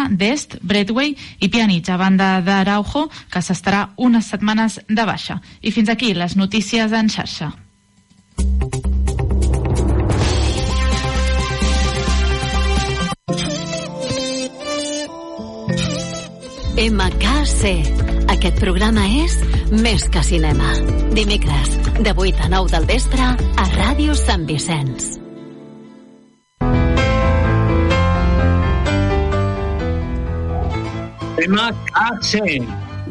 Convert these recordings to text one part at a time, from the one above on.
Dest, Breadway i Pjanic, a banda d'Araujo, que s'estarà unes setmanes de baixa. I fins aquí les notícies en xarxa. MKC. Aquest programa és Més que Cinema. Dimecres, de 8 a 9 del vespre, a Ràdio Sant Vicenç. MKC.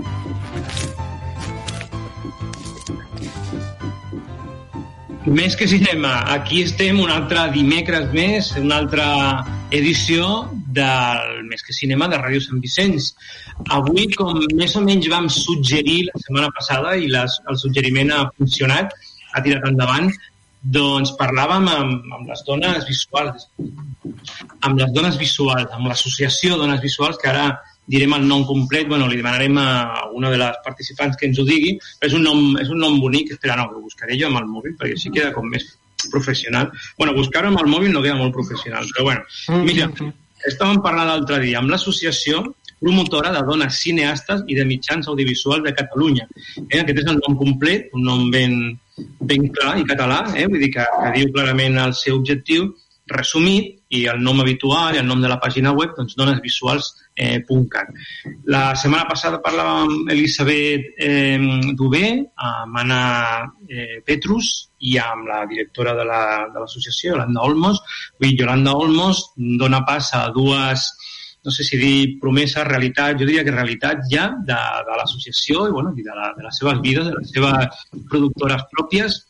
Més que cinema, aquí estem un altre dimecres més, una altra edició del Més que cinema de Ràdio Sant Vicenç. Avui, com més o menys vam suggerir la setmana passada i el suggeriment ha funcionat, ha tirat endavant, doncs parlàvem amb les dones visuals, amb l'associació Dones Visuals, que ara direm el nom complet, li demanarem a una de les participants que ens ho digui, però és un nom bonic, espera, no, ho buscaré jo amb el mòbil, perquè així queda com més professional. Buscar-ho amb el mòbil no queda molt professional, però mira, estàvem parlant l'altre dia amb l'associació promotora de dones cineastes i de mitjans audiovisuals de Catalunya. Aquest és el nom complet, un nom ben clar i català, vull dir que diu clarament el seu objectiu resumit, i el nom habitual i el nom de la pàgina web, doncs donesvisuals.cat. La setmana passada parlàvem amb Elisabet Dubé, amb Anna Petrus i amb la directora de l'associació, Yolanda Olmos. Yolanda Olmos dona pas a dues, no sé si dir promeses, realitat, jo diria que realitat ja de l'associació i de les seves vides, de les seves productores pròpies.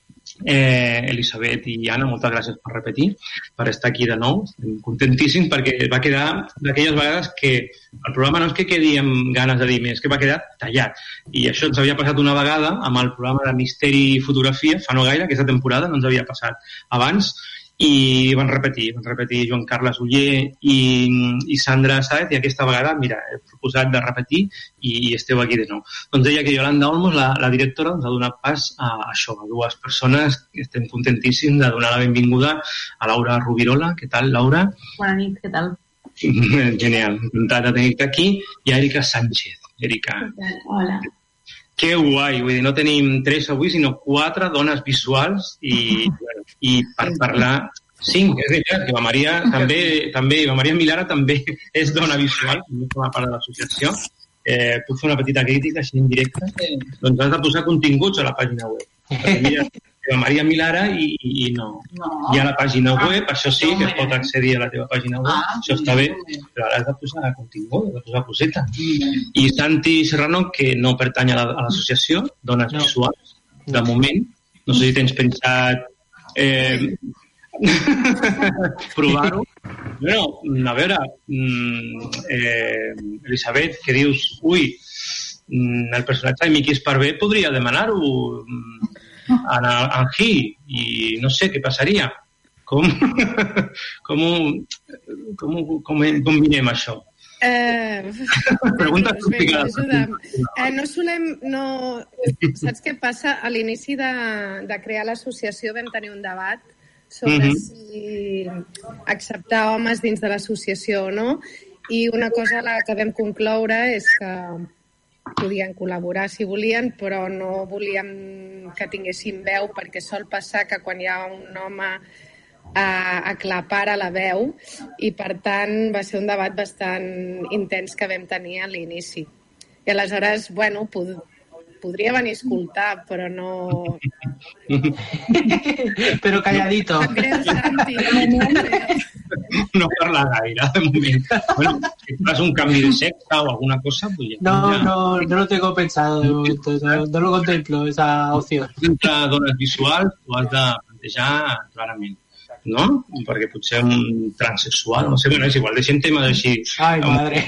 Elisabet i Anna, moltes gràcies per repetir, per estar aquí de nou. Estem contentíssims perquè va quedar d'aquelles vegades que el programa no és que quedi amb ganes de dir més, que va quedar tallat. I això ens havia passat una vegada amb el programa de Misteri i Fotografia, fa no gaire, aquesta temporada, no ens havia passat abans, i van repetir Joan Carles Uller i Sandra Sáez, i aquesta vegada, mira, he proposat de repetir i esteu aquí de nou. Doncs deia que Yolanda Olmos, la directora, ens ha donat pas a això, a dues persones que estem contentíssims de donar la benvinguda a Laura Rubirola. Què tal, Laura? Bona nit, què tal? Genial, encantat de tenir-te aquí, i a Erika Sánchez. Erika. Hola. Que guai, vull dir, no tenim 3 avui, sinó 4 dones visuals i per parlar 5, és veritat, que la Maria també, la Maria Milara també és dona visual, també forma part de l'associació. Puc fer una petita crítica així en directe? Doncs has de posar continguts a la pàgina web. Perquè mira, la Maria Milara i no. Hi ha la pàgina web, això sí, que es pot accedir a la teva pàgina web, això està bé, però ara has de posar contingut, has de posar coseta. I Santi Serrano, que no pertany a l'associació Dones Visuals, de moment, no sé si tens pensat provar-ho. A veure, Elisabet, que dius, el personatge de Miqui Esparvé podria demanar-ho a Gil, i no sé què passaria. Com combinem això? Pregunta complicada. Saps què passa? A l'inici de crear l'associació vam tenir un debat sobre si acceptar homes dins de l'associació o no, i una cosa la que vam concloure és que podien col·laborar si volien, però no volíem que tinguessin veu, perquè sol passar que quan hi ha un home aclapara la veu, i per tant va ser un debat bastant intens que vam tenir a l'inici. I aleshores, podria venir a escoltar, però no... Però calladito. No parla gaire, de moment. Si fas un canvi de sexe o alguna cosa... No lo tengo pensado, no lo contemplo, esa opción. Entre dones visuals ho has de plantejar clarament, no? Perquè potser un transsexual, no sé, és igual, deixem temes així. Ai, madre.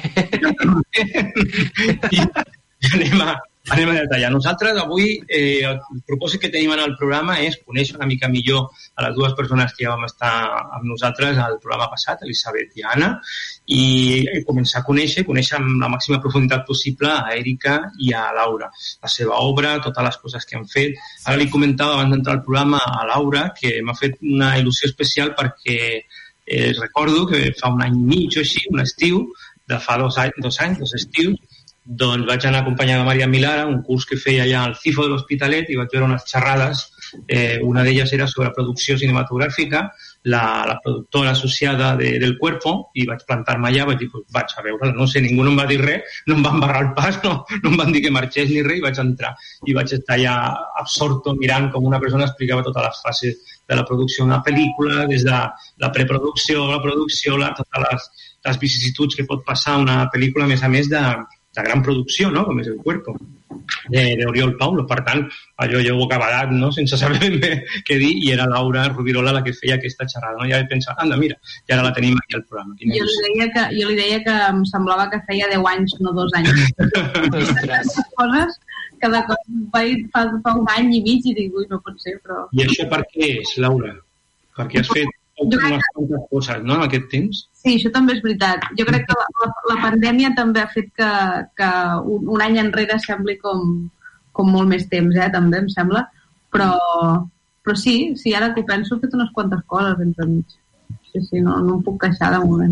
Anem a detallar. Nosaltres avui el propòsit que tenim en el programa és conèixer una mica millor a les dues persones que ja vam estar amb nosaltres al programa passat, Elisabet i Anna, i començar a conèixer amb la màxima profunditat possible a Erika i a Laura, la seva obra, totes les coses que han fet. Ara li comentava abans d'entrar al programa a Laura que m'ha fet una il·lusió especial perquè recordo que fa un any i mig o així, un estiu, de fa 2 anys, 2 estius, doncs vaig anar acompanyada de Maria Milara, un curs que feia allà al CIFO de l'Hospitalet, i vaig veure unes xerrades, una d'elles era sobre producció cinematogràfica, la productora associada del Cuerpo, i vaig plantar-me allà, vaig dir, pues vaig a veure, no sé, ningú no em va dir res, no em va embarrar el pas, no em van dir que marxés ni res, i vaig entrar, i vaig estar allà absorto mirant com una persona explicava totes les fases de la producció d'una pel·lícula, des de la preproducció, la producció, totes les vicissituds que pot passar una pel·lícula, a més de gran producció, no?, com és el Cuerpo, d'Oriol Paulo. Per tant, allò jo bocabadat, no?, sense saber ben bé què dir, i era Laura Rubirola la que feia aquesta xerrada, no? Ja vaig pensar, anda, mira, i ara la tenim aquí al programa. Jo li deia que em semblava que feia 10 anys, no 2 anys. Aquestes coses que de cop fa un any i mig i dic, ui, no pot ser, però... I això per què és, Laura? Perquè has fet unes quantes coses, no?, en aquest temps? Sí, això també és veritat. Jo crec que la pandèmia també ha fet que un any enrere sembli com molt més temps, també em sembla. Però sí, ara que ho penso, he fet unes quantes coses entre mig. Sí, no em puc queixar de moment.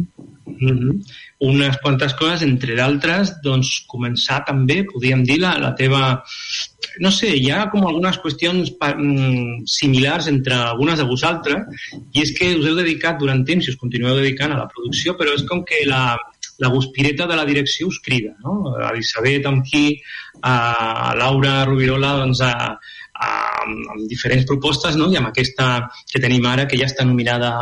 Unes quantes coses, entre d'altres, doncs començar també, podríem dir, la teva... No sé, hi ha com algunes qüestions similars entre algunes de vosaltres, i és que us heu dedicat durant temps, i us continueu dedicant a la producció, però és com que la guspireta de la direcció us crida, no? A Elisabet amb qui, a Laura Rubirola, doncs amb diferents propostes, no? I amb aquesta que tenim ara, que ja està nominada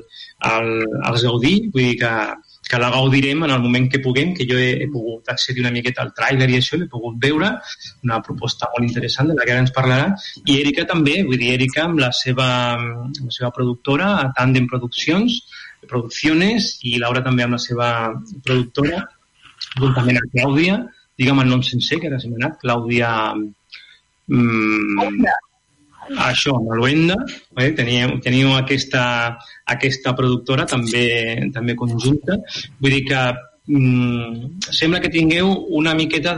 als Gaudí, vull dir que la gaudirem en el moment que puguem, que jo he pogut accedir una miqueta al tràiler i això, l'he pogut veure, una proposta molt interessant de la que ara ens parlarà, i Erika també, vull dir, Erika amb la seva productora, Tandem Producciones, i Laura també amb la seva productora, juntament amb Clàudia, digue'm el nom sencer, que ara se m'ha anat, Clàudia... Això, amb l'Uenda, teniu aquesta productora també conjunta. Vull dir que sembla que tingueu una miqueta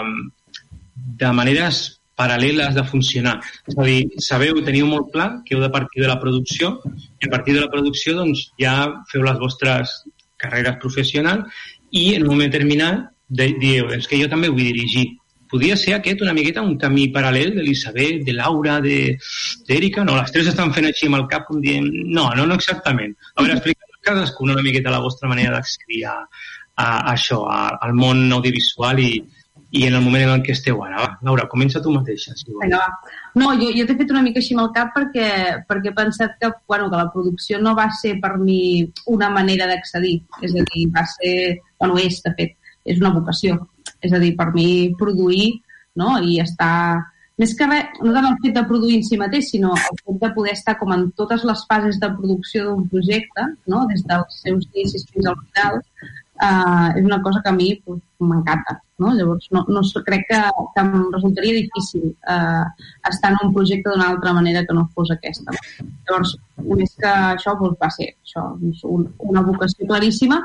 de maneres paral·leles de funcionar. És a dir, teniu molt clar que heu de partir de la producció, i a partir de la producció doncs, ja feu les vostres carreres professionals i en un moment determinat dieu, és que jo també vull dirigir. Podria ser aquest una miqueta un camí paral·lel d'Elisabet, de Laura, d'Erika? No, les tres estan fent així amb el cap com dient... No exactament. A veure, explica'ns cadascuna una miqueta la vostra manera d'accedir a això, al món audiovisual i en el moment en què esteu ara. Va, Laura, comença tu mateixa. Si vols. No, jo t'he fet una mica així amb el cap perquè he pensat que la producció no va ser per mi una manera d'accedir. És a dir, va ser... és, de fet, és una vocació. És a dir, per mi produir, no?, i estar... Més que res, no tant el fet de produir en si mateix, sinó el fet de poder estar com en totes les fases de producció d'un projecte, no?, des dels seus inicis fins al final, és una cosa que a mi m'encanta, no? Llavors, no crec que em resultaria difícil estar en un projecte d'una altra manera que no fos aquesta. Llavors, més que això, va ser això, una vocació claríssima.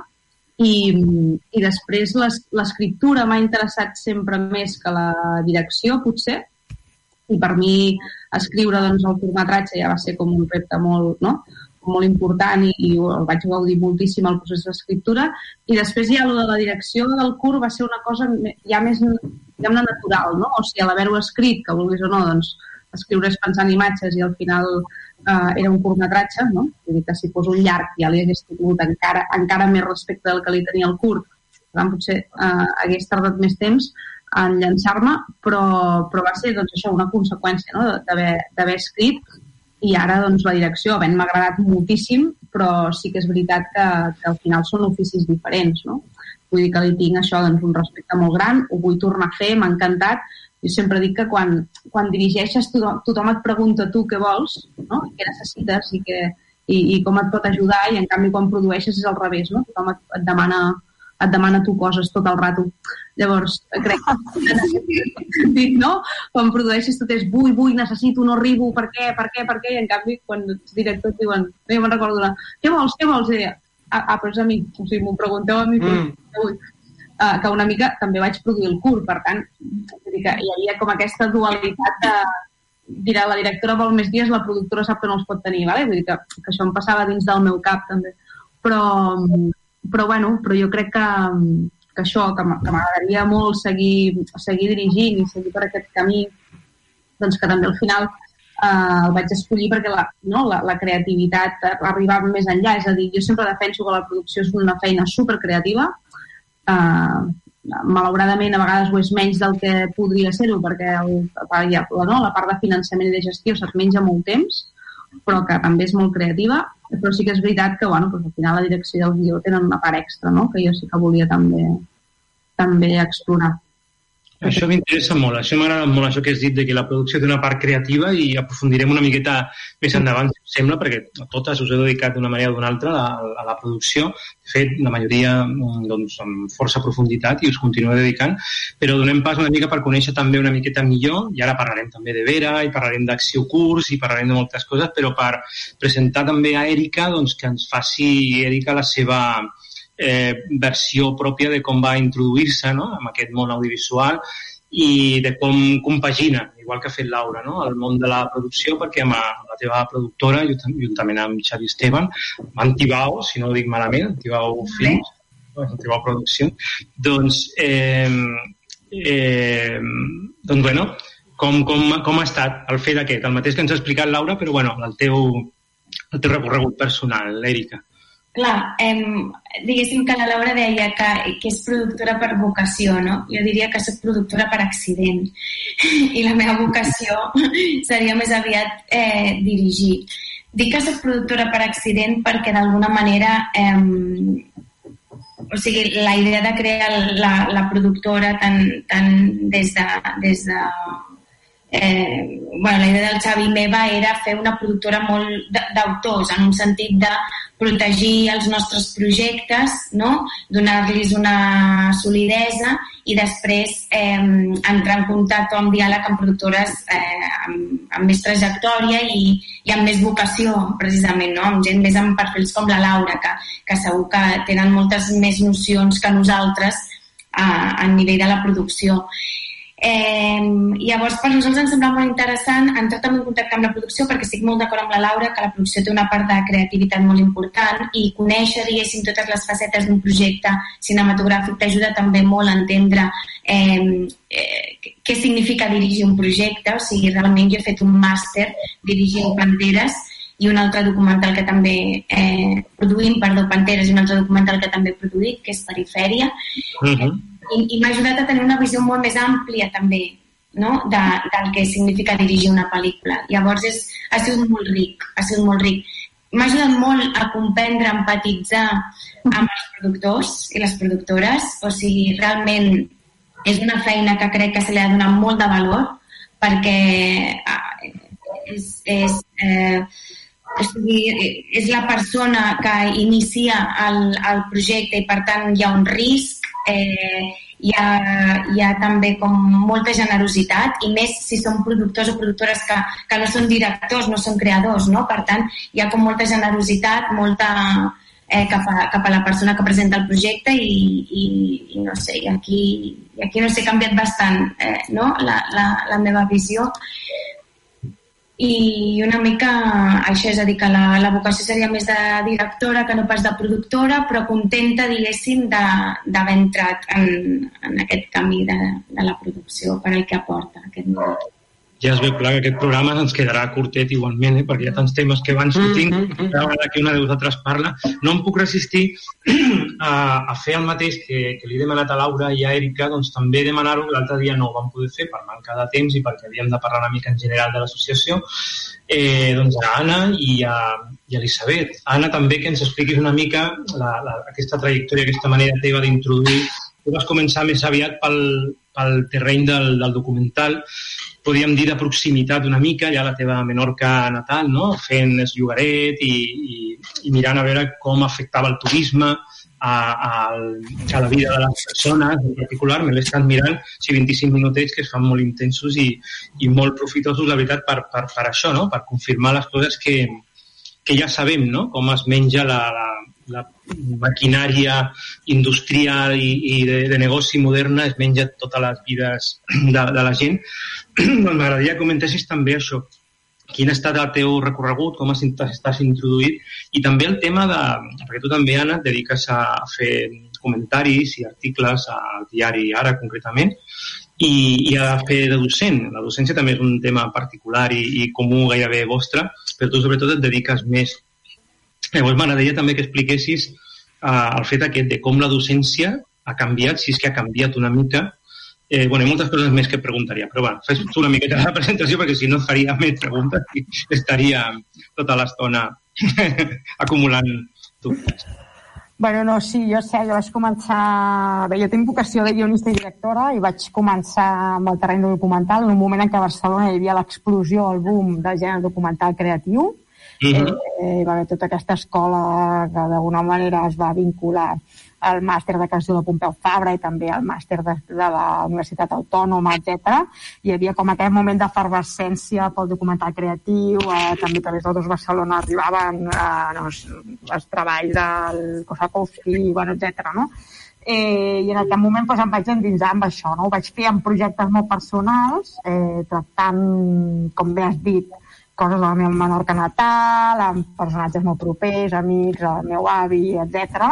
I després l'escriptura m'ha interessat sempre més que la direcció, potser, i per mi escriure el curtmetratge ja va ser com un repte molt important i el vaig gaudir moltíssim el procés d'escriptura, i després ja de la direcció del curt va ser una cosa ja més, diguem-ne, natural, no? O sigui, a l'haver-ho escrit, que vulguis o no, doncs escriures pensant imatges i al final era un curtmetratge, no? Vull dir que si fos un llarg ja li hagués tingut encara més respecte del que li tenia el curt. Per tant, potser hagués tardat més temps en llançar-me, però va ser doncs, això, una conseqüència, no?, d'haver escrit, i ara doncs, la direcció m'ha agradat moltíssim, però sí que és veritat que al final són oficis diferents, no? Vull dir que li tinc això, doncs, un respecte molt gran, ho vull tornar a fer, m'ha encantat. Jo sempre dic que quan dirigeixes tothom et pregunta tu què vols, no?, i què necessites i com et pot ajudar, i en canvi quan produeixes és al revés, no? Tothom et demana tu coses tot el rato. Llavors, crec que no? Quan produeixes tot és vull, necessito, no arribo, per què? I en canvi quan ets director et diuen, jo me'n recordo una, què vols? I però és a mi, o sigui, m'ho pregunteu a mi, però vull. Que una mica també vaig produir el curt, per tant, que hi havia com aquesta dualitat de dirà, la directora vol més dies, la productora sap que no els pot tenir, vale? Vull dir que això em passava dins del meu cap també, però però jo crec que això, que m'agradaria molt seguir dirigint i seguir per aquest camí, doncs que també al final el vaig escollir perquè la creativitat arriba més enllà. És a dir, jo sempre defenso que la producció és una feina supercreativa. Malauradament a vegades ho és menys del que podria ser-ho perquè la part de finançament i de gestió se't menja molt temps, però que també és molt creativa. Però sí que és veritat que doncs al final la direcció i el guió tenen una part extra, no? Que jo sí que volia també explorar. Això m'interessa molt, això m'agrada molt, això que has dit de que la producció té una part creativa, i aprofundirem una miqueta més endavant, si us sembla, perquè a totes us he dedicat d'una manera o d'una altra a la producció. De fet, la majoria doncs, amb força profunditat, i us continuo dedicant, però donem pas una mica per conèixer també una miqueta millor, i ara parlarem també de Vera, i parlarem d'Acció Curs, i parlarem de moltes coses, però per presentar també a Èrica, doncs que ens faci Èrica la seva versió pròpia de com va introduir-se, no?, en aquest món audiovisual, i de com compagina, igual que ha fet Laura, no?, el món de la producció, perquè amb la teva productora, juntament amb Xavi Esteban, amb Antibao, si no ho dic malament, Antibao Films, Antibao Producció, doncs bueno, com ha estat el fet aquest? El mateix que ens ha explicat Laura, però bueno, el teu recorregut personal, Èrica. Clar, diguéssim que la Laura deia que és productora per vocació, no? Jo diria que soc productora per accident, i la meva vocació seria més aviat dirigir. Dic que soc productora per accident perquè d'alguna manera o sigui, la idea de crear la productora tant des de la idea del Xavi meva era fer una productora molt d'autors, en un sentit de protegir els nostres projectes, no?, donar-los una solidesa i després entrar en contacte o en diàleg amb productores amb més trajectòria i amb més vocació, precisament, no?, amb gent més amb perfils com la Laura, que segur que tenen moltes més nocions que nosaltres a nivell de la producció. Llavors per nosaltres ens sembla molt interessant entrar també en contacte amb la producció, perquè estic molt d'acord amb la Laura que la producció té una part de creativitat molt important, i conèixer, diguéssim, totes les facetes d'un projecte cinematogràfic t'ajuda també molt a entendre què significa dirigir un projecte. O sigui, realment jo he fet un màster dirigint Panteres i un altre documental que també Panteres i un altre documental que també he produït, que és Perifèria. I m'ha ajudat a tenir una visió molt més àmplia també, no?, del que significa dirigir una pel·lícula. Llavors ha sigut molt ric, M'ha ajudat molt a comprendre, a empatitzar amb els productors i les productores. O sigui, realment és una feina que crec que se li ha donat molt de valor, perquè és la persona que inicia el projecte i per tant hi ha un risc, hi ha també com molta generositat, i més si són productors o productores que no són directors, no són creadors, no? Per tant, hi ha com molta generositat, molta cap a la persona que presenta el projecte, i no sé, i aquí no sé, he canviat bastant no? la meva visió. I una mica això, és a dir, que la vocació seria més de directora que no pas de productora, però contenta, diguéssim, d'haver entrat en aquest camí de la producció per al que aporta aquest món. Ja es veu clar que aquest programa ens quedarà curtet igualment, perquè hi ha tants temes que van sortint, cada vegada que una de vosaltres parla. No em puc resistir a fer el mateix que li he demanat a Laura i a Èrica, doncs també demanar-ho, l'altre dia no ho vam poder fer per manca de temps i perquè havíem de parlar una mica en general de l'associació, doncs a Anna i a Elisabet. Anna, també que ens expliquis una mica aquesta trajectòria, aquesta manera teva d'introduir. Tu vas començar més aviat pel terreny del documental, podríem dir de proximitat una mica, ja la teva Menorca natal, no?, fent el llogaret i mirant a veure com afectava el turisme a la vida de les persones. En particular, me l'he estat mirant, 25 minutets que es fan molt intensos i molt profitosos, la veritat, per això, no?, per confirmar les coses que ja sabem, no?, com es menja la maquinària industrial i de negoci moderna, es menja totes les vides de la gent. Doncs m'agradaria que comentessis també això, quin ha estat el teu recorregut, com estàs introduït, i també el tema de... Perquè tu també, Anna, et dediques a fer comentaris i articles al diari Ara, concretament, i a fer de docent. La docència també és un tema particular i comú gairebé vostre, però tu sobretot et dediques més. Llavors m'agradaria també que expliquessis el fet aquest de com la docència ha canviat, si és que ha canviat una mica. Hi ha moltes coses més que preguntaria, però bueno, fes tu una miqueta la presentació perquè si no faria més preguntes i estaria tota l'estona acumulant dubtes. No, sí, jo sé, jo vaig començar... Bé, jo tinc vocació de guionista i directora i vaig començar amb el terreny documental en un moment en què a Barcelona hi havia l'explosió, el boom del gènere documental creatiu. Hi va haver tota aquesta escola que d'alguna manera es va vincular al màster de creació de Pompeu Fabra i també al màster de la Universitat Autònoma, etc. Hi havia com aquest moment d'efervescència pel documental creatiu, també a través d'Autos Barcelona arribaven els treballs del Kosakowski, etc. No? I en aquell moment em vaig endinsar amb això, no? Ho vaig fer en projectes molt personals, tractant, com bé has dit, coses del meu Menorca natal, amb personatges molt propers, amics, el meu avi, etc.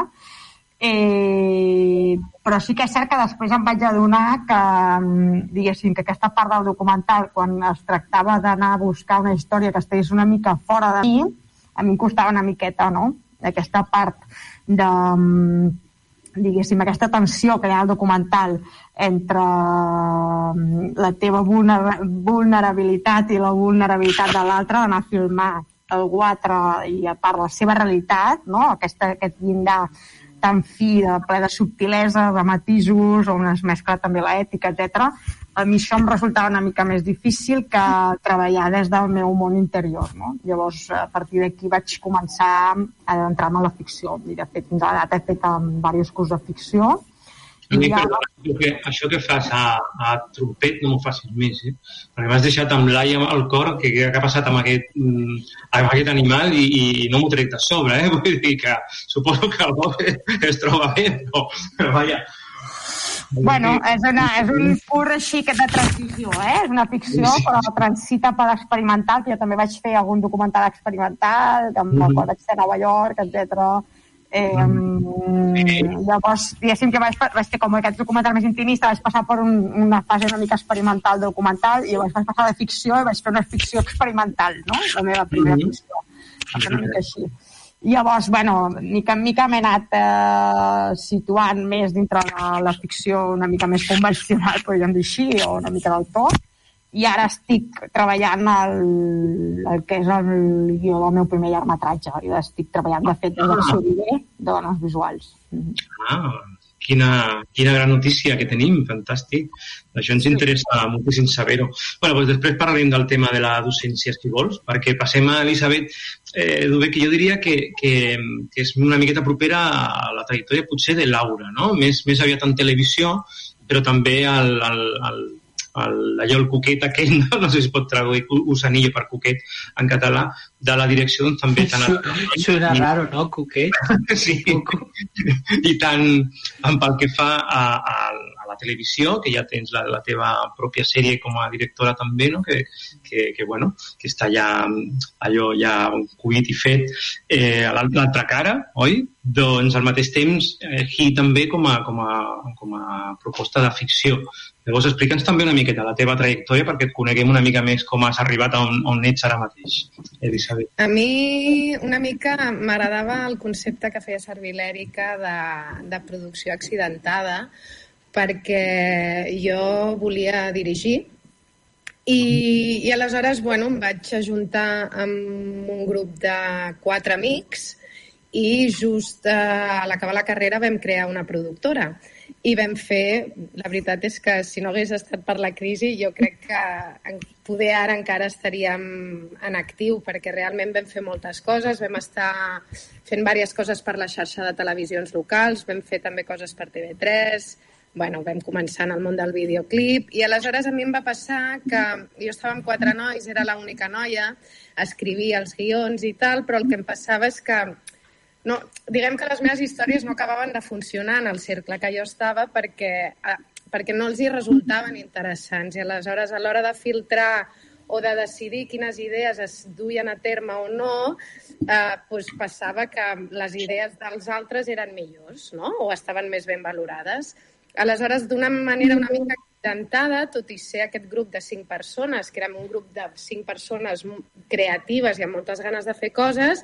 Però sí que és cert que després em vaig adonar que, diguéssim, que aquesta part del documental, quan es tractava d'anar a buscar una història que estigués una mica fora de mi, a mi em costava una miqueta, no? Aquesta part de, diguéssim, aquesta tensió que hi ha al documental entre la teva vulnerabilitat i la vulnerabilitat de l'altre, d'anar a filmar algú altre i a part la seva realitat, no? Aquest llindar tan fi, ple de subtilesa, de matisos, on es mescla també l'ètica, etc. A mi això em resultava una mica més difícil que treballar des del meu món interior, no? Llavors, a partir d'aquí vaig començar a entrar-me a la ficció. I, de fet, fins a la data he fet diversos cursos de ficció. Això que fas a Trompet no m'ho facis més, perquè m'has deixat amb l'ai al cor que ha passat amb aquest animal i no m'ho trec de sobre, vull dir que suposo que el Bob es troba bé, però vaja. És un pur així de transició, és una ficció, però transita per l'experimental, que jo també vaig fer algun documental experimental, amb el qual vaig fer a Nova York, etc. Llavors, diguéssim que vaig fer com aquest documental més intimista, vaig passar per una fase una mica experimental de documental i vaig passar de ficció i vaig fer una ficció experimental, no? La meva primera ficció. Una mica així. Llavors, mica en mica m'he anat situant més dintre de la ficció una mica més convencional, podríem dir així, o una mica d'autor. I ara estic treballant el que és el guió del meu primer llargmetratge. I estic treballant, de fet, des del Xoriver de dones visuals. Quina gran notícia que tenim, fantàstic. Això ens interessa moltíssim saber-ho. Doncs després parlarem del tema de la docència, si vols, perquè passem a Elisabet Dubé, que jo diria que és una miqueta propera a la trajectòria potser de Laura, no? Més aviat en televisió, però també allò, el cuquet aquell, no sé si es pot traduir usanillo per cuquet en català, de la direcció doncs també tan... Suena raro, no? Cuquet? Sí, i tant pel que fa a la televisió, que ja tens la teva pròpia sèrie com a directora també, no? Que està ja allò ja cuit i fet a l'altra cara, oi? Doncs al mateix temps aquí també com a proposta de ficció. Llavors explica'ns també una miqueta la teva trajectòria perquè et coneguem una mica més com has arribat on ets ara mateix, Elisabet. A mi una mica m'agradava el concepte que feia servir l'Èrica de producció accidentada, perquè jo volia dirigir i aleshores em vaig ajuntar amb un grup de 4 amics i just a l'acabar la carrera vam crear una productora i vam fer, la veritat és que si no hagués estat per la crisi jo crec que poder ara encara estaríem en actiu perquè realment vam fer moltes coses, vam estar fent diverses coses per la xarxa de televisions locals, vam fer també coses per TV3, vam començar en el món del videoclip i aleshores a mi em va passar que jo estava amb 4 nois, era l'única noia, escrivia els guions i tal, però el que em passava és que no, diguem que les meves històries no acabaven de funcionar en el cercle que jo estava perquè no els hi resultaven interessants i aleshores a l'hora de filtrar o de decidir quines idees es duien a terme o no, doncs passava que les idees dels altres eren millors, no? O estaven més ben valorades. Aleshores, d'una manera una mica intentada, tot i ser aquest grup de 5 persones, que érem un grup de 5 persones creatives i amb moltes ganes de fer coses,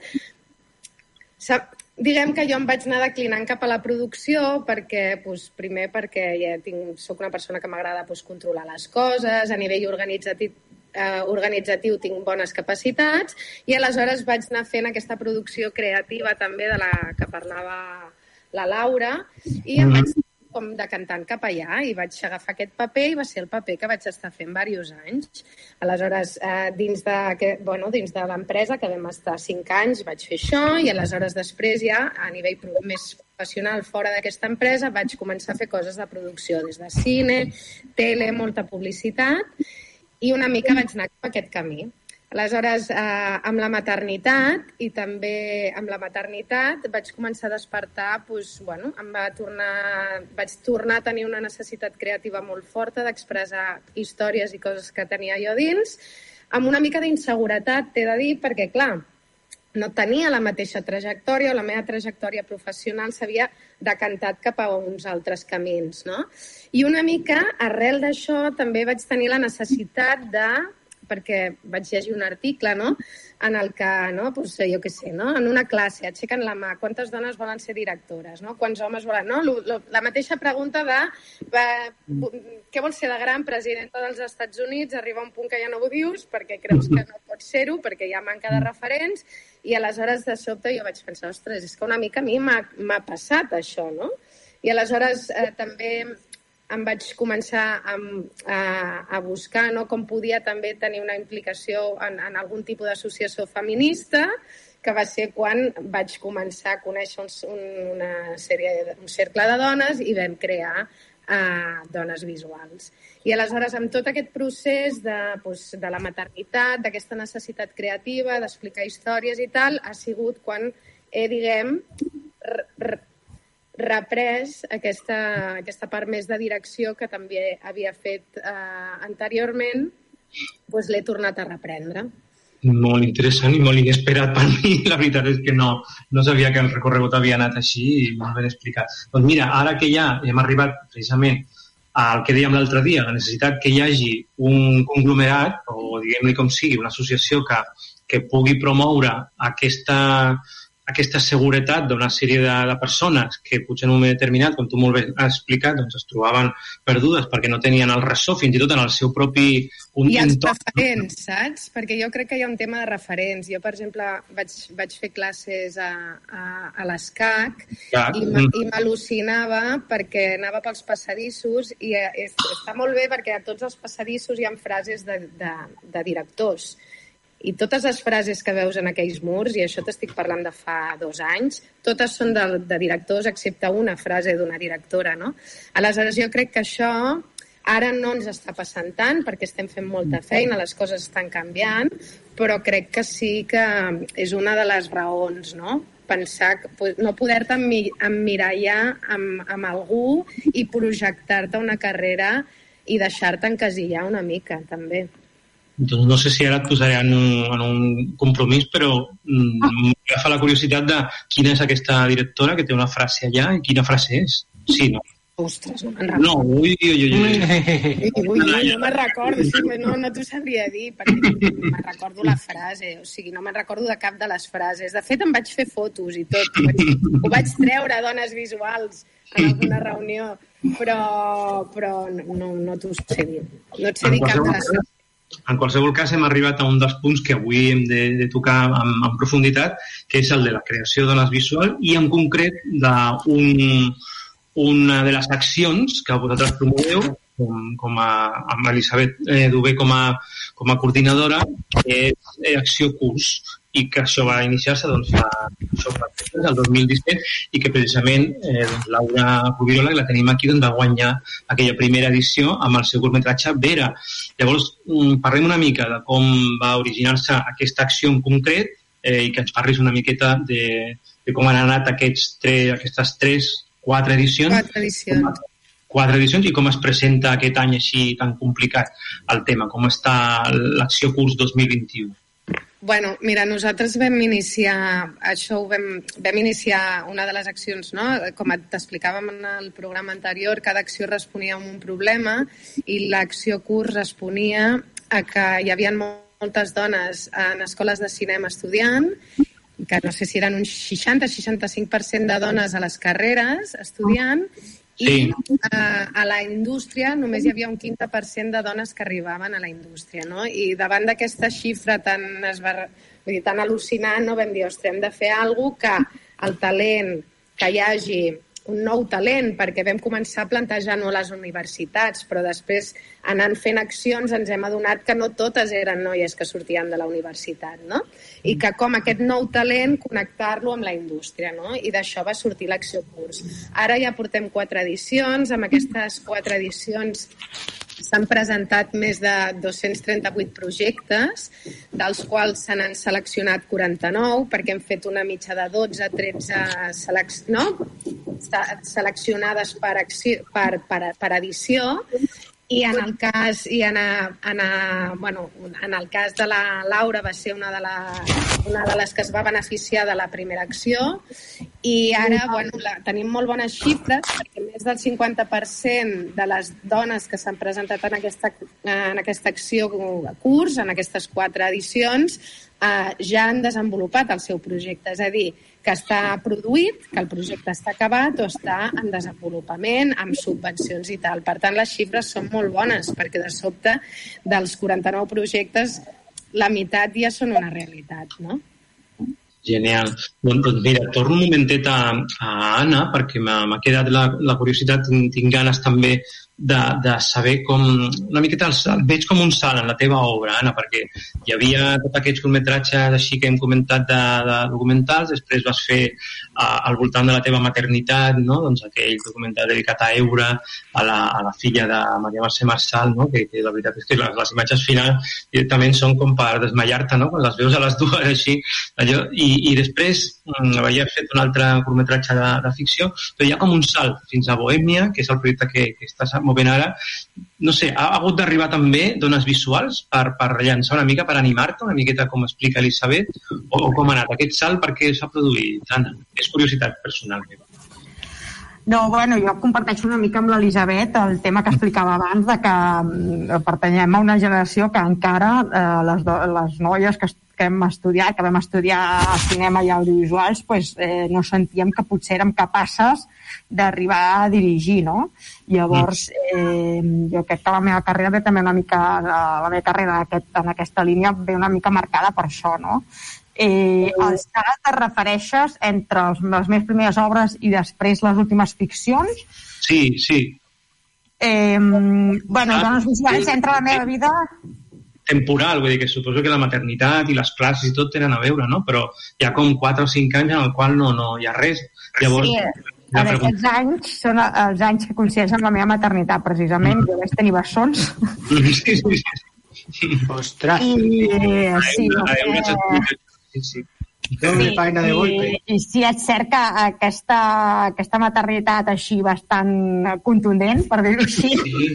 diguem que jo em vaig anar declinant cap a la producció perquè, primer perquè ja soc una persona que m'agrada controlar les coses, a nivell organitzatiu tinc bones capacitats i aleshores vaig anar fent aquesta producció creativa també de la que parlava la Laura i em vaig com decantant cap allà i vaig agafar aquest paper i va ser el paper que vaig estar fent diversos anys. Aleshores, dins de l'empresa, que vam estar 5 anys, vaig fer això i aleshores després ja, a nivell més professional fora d'aquesta empresa, vaig començar a fer coses de producció, des de cine, tele, molta publicitat i una mica vaig anar cap a aquest camí. Aleshores, amb la maternitat i també amb la maternitat vaig començar a despertar, vaig tornar a tenir una necessitat creativa molt forta d'expressar històries i coses que tenia jo dins, amb una mica d'inseguretat, t'he de dir, perquè, clar, no tenia la mateixa trajectòria o la meva trajectòria professional s'havia decantat cap a uns altres camins, no? I una mica, arrel d'això, també vaig tenir la necessitat perquè vaig llegir un article, no?, en el que, no, jo què sé, no?, en una classe aixequen la mà, quantes dones volen ser directores, no?, quants homes volen, no?, la mateixa pregunta de què vols ser de gran, presidenta dels Estats Units, arriba a un punt que ja no ho dius perquè creus que no pots ser-ho, perquè hi ha manca de referents, i aleshores de sobte jo vaig pensar, ostres, és que una mica a mi m'ha passat això, no? I aleshores també em vaig començar a buscar com podia també tenir una implicació en algun tipus d'associació feminista, que va ser quan vaig començar a conèixer un cercle de dones i vam crear Dones Visuals. I aleshores, amb tot aquest procés de la maternitat, d'aquesta necessitat creativa, d'explicar històries i tal, ha sigut quan he, reprès aquesta part més de direcció que també havia fet anteriorment, l'he tornat a reprendre. Molt interessant i molt inesperat per mi. La veritat és que no sabia que el recorregut havia anat així i molt ben explicat. Doncs mira, ara que ja hem arribat precisament al que dèiem l'altre dia, la necessitat que hi hagi un conglomerat, o diguem-li com sigui, una associació que pugui promoure aquesta seguretat d'una sèrie de persones que potser en un moment determinat, com tu molt bé has explicat, doncs es trobaven perdudes perquè no tenien el ressò, fins i tot en el seu propi entorn. I els referents, saps? Perquè jo crec que hi ha un tema de referents. Jo, per exemple, vaig fer classes a l'ESCAC i m'al·lucinava perquè anava pels passadissos i està molt bé perquè a tots els passadissos hi ha frases de directors. I totes les frases que veus en aquells murs, i això t'estic parlant de fa 2 anys, totes són de directors, excepte una frase d'una directora, no? Aleshores, jo crec que això ara no ens està passant tant, perquè estem fent molta feina, les coses estan canviant, però crec que sí que és una de les raons, no? Pensar, no poder-te emmirallar amb algú i projectar-te una carrera i deixar-te encasillar una mica, també. Doncs no sé si ara et posaré en un compromís, però m'agafa la curiositat de quina és aquesta directora que té una frase allà i quina frase és. Sí, no? Ostres, no me'n recordo. No, ui. No me'n recordo, no t'ho sabria dir, perquè me'n recordo la frase, o sigui, no me'n recordo de cap de les frases. De fet, em vaig fer fotos i tot. Ho vaig treure, Dones Visuals, en alguna reunió, però no t'ho sé dir. No et sé dir cap de les frases. En qualsevol cas, hem arribat a un dels punts que avui hem de tocar en profunditat, que és el de la creació de dones visuals i, en concret, una de les accions que vosaltres promoveu, amb Elisabet Dubé com a coordinadora, és Acció Curs, i que això va iniciar-se el 2017 i que precisament Laura Rubirola, que la tenim aquí, va guanyar aquella primera edició amb el seu curtmetratge Vera. Llavors, parlem una mica de com va originar-se aquesta acció en concret i que ens parlis una miqueta de com han anat aquestes 4 edicions. 4 edicions, i com es presenta aquest any així tan complicat el tema? Com està l'acció curs 2021? Bueno, mira, nosaltres vam iniciar una de les accions, no? Com t'explicàvem en el programa anterior, cada acció responia a un problema i l'acció curs responia a que hi havia moltes dones en escoles de cinema estudiant, que no sé si eren un 60-65% de dones a les carreres estudiant, i a la indústria només hi havia un 15% de dones que arribaven a la indústria, no? I davant d'aquesta xifra tan al·lucinant, no, vam dir, ostres, hem de fer alguna cosa que el talent, que hi hagi un nou talent, perquè vam començar a plantejar-ho a les universitats, però després, anant fent accions, ens hem adonat que no totes eren noies que sortien de la universitat, no? I que com aquest nou talent, connectar-lo amb la indústria, no? I d'això va sortir l'acció curs. Ara ja portem 4 edicions, amb aquestes 4 edicions s'han presentat més de 238 projectes, dels quals se n'han seleccionat 49, perquè hem fet una mitja de 12-13 seleccionades per edició, i en el cas de la Laura va ser una de les que es va beneficiar de la primera acció, i ara tenim molt bones xifres, perquè més del 50% de les dones que s'han presentat en aquesta acció curs, en aquestes 4 edicions, ja han desenvolupat el seu projecte, és a dir, que està produït, que el projecte està acabat o està en desenvolupament, amb subvencions i tal. Per tant, les xifres són molt bones, perquè de sobte dels 49 projectes la meitat ja són una realitat, no? Genial. Doncs mira, torno un momentet a Anna, perquè m'ha quedat la curiositat, tinc ganes també de saber com, una miqueta, veig com un salt en la teva obra, Anna, perquè hi havia tots aquests curtmetratges així que hem comentat de documentals, després vas fer al voltant de la teva maternitat, no? Doncs aquell documental dedicat a Eura, a la filla de Maria Mercè Marçal, no? Que la veritat és que les imatges finals directament són com per desmaiar-te, no? Quan les veus a les dues així, allò, i després havia fet un altre curtmetratge de ficció, però hi ha com un salt fins a Bohèmia, que és el projecte que estàs movent ara. No sé, ha hagut d'arribar també dones visuals per llançar una mica, per animar-te una miqueta, com explica Elisabet, o com ha anat aquest salt, per què s'ha produït, Anna? És curiositat personal meva. No, bueno, jo comparteixo una mica amb l'Elisabet el tema que explicava abans de que pertanyem a una generació que encara les noies que vam estudiar cinema i audiovisuals, pues, no sentíem que potser érem capaces d'arribar a dirigir, no? Llavors, jo crec que la meva carrera ve també una mica, la meva carrera en aquesta línia ve una mica marcada per això, no? Els que te refereixes entre les meves primeres obres i després les últimes ficcions? Sí. Dones visuals entre la meva vida... temporal, vull dir que suposo que la maternitat i les classes i tot tenen a veure, no? Però hi ha com 4 o 5 anys en el qual no hi ha res. Llavors, aquests anys són els anys que coincideixen amb la meva maternitat, precisament. Jo vaig tenir bessons. Sí. Ostres! Sí. I sí, és cert que aquesta maternitat així bastant contundent, per dir-ho així,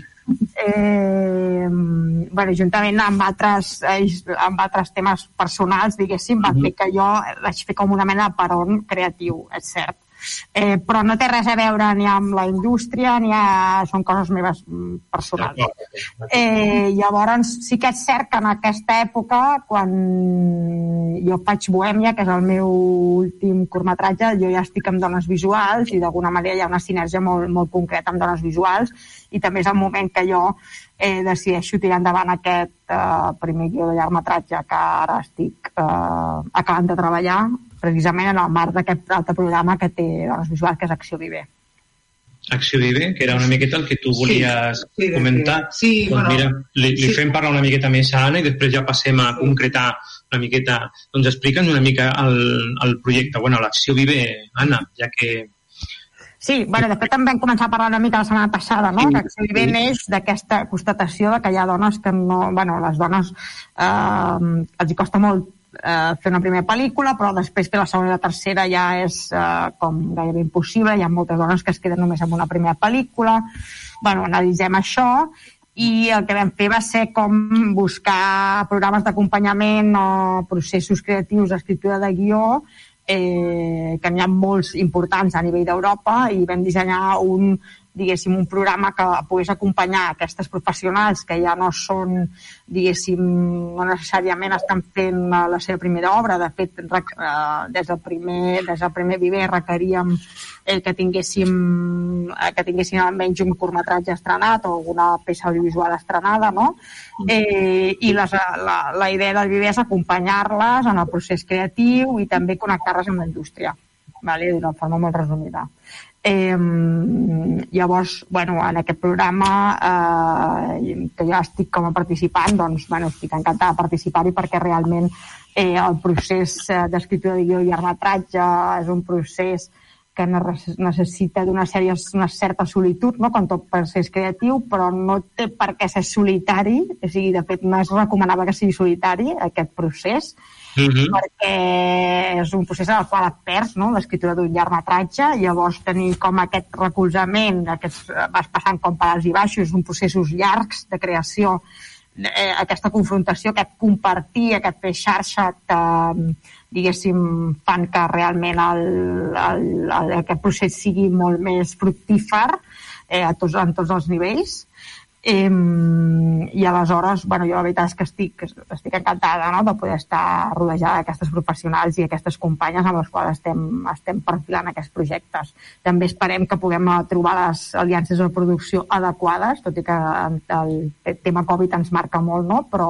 juntament amb altres temes personals, diguéssim, va fer que jo vaig fer com una mena de peron creatiu, és cert. Però no té res a veure ni amb la indústria són coses meves personals. Llavors sí que és cert que en aquesta època, quan jo faig Bohèmia, que és el meu últim curtmetratge, jo ja estic amb dones visuals i d'alguna manera hi ha una sinergia molt, molt concreta amb dones visuals, i també és el moment que jo decideixo tirar endavant aquest primer guió de llargmetratge que ara estic acabant de treballar, precisament en el marc d'aquest altre programa que té dones visuals, que és Acció Viver. Acció Viver, que era una miqueta el que tu volies comentar. Sí, doncs mira, li fem parlar una miqueta més a Anna i després ja passem a concretar una miqueta. Doncs explica'ns una mica el projecte, l'Acció Viver, Anna, ja que... Sí, de fet també vam començar a parlar una mica la setmana passada, no? Que Acció Viver neix d'aquesta constatació de que hi ha dones que no... les dones els hi costa molt fer una primera pel·lícula, però després fer la segona i la tercera ja és com gairebé impossible. Hi ha moltes dones que es queden només amb una primera pel·lícula. Bueno, analitzem això i el que vam fer va ser com buscar programes d'acompanyament o processos creatius d'escriptura de guió que n'hi ha molts importants a nivell d'Europa, i vam dissenyar un programa que pogués acompanyar aquestes professionals que ja no són, no necessàriament estan fent la seva primera obra. De fet, des del primer Viver requeríem que tinguessin almenys un curtmetratge estrenat o alguna peça audiovisual estrenada, no? I la idea del Viver és acompanyar-les en el procés creatiu i també connectar-les amb la indústria, d'una forma molt resumida. Llavors, en aquest programa que jo estic com a participant, doncs, estic encantada de participar-hi perquè realment el procés d'escriptura de guió i llargmetratge és un procés que necessita d'una certa solitud, no?, com tot procés creatiu, però no té per què ser solitari. O sigui, de fet, no es recomanava que sigui solitari, aquest procés, perquè és un procés en el qual et perds, no?, l'escriptura d'un llargmetratge. Llavors, tenir com aquest recolzament, vas passant com per alts i baixos, uns processos llargs de creació, aquesta confrontació, aquest compartir, aquest fer xarxa que, fan que realment aquest procés sigui molt més fructífer en tots els nivells. I aleshores, jo la veritat és que estic encantada, no?, de poder estar rodejada d'aquestes professionals i aquestes companyes amb les quals estem perfilant aquests projectes. També esperem que puguem trobar les aliances de producció adequades, tot i que el tema Covid ens marca molt, no?, però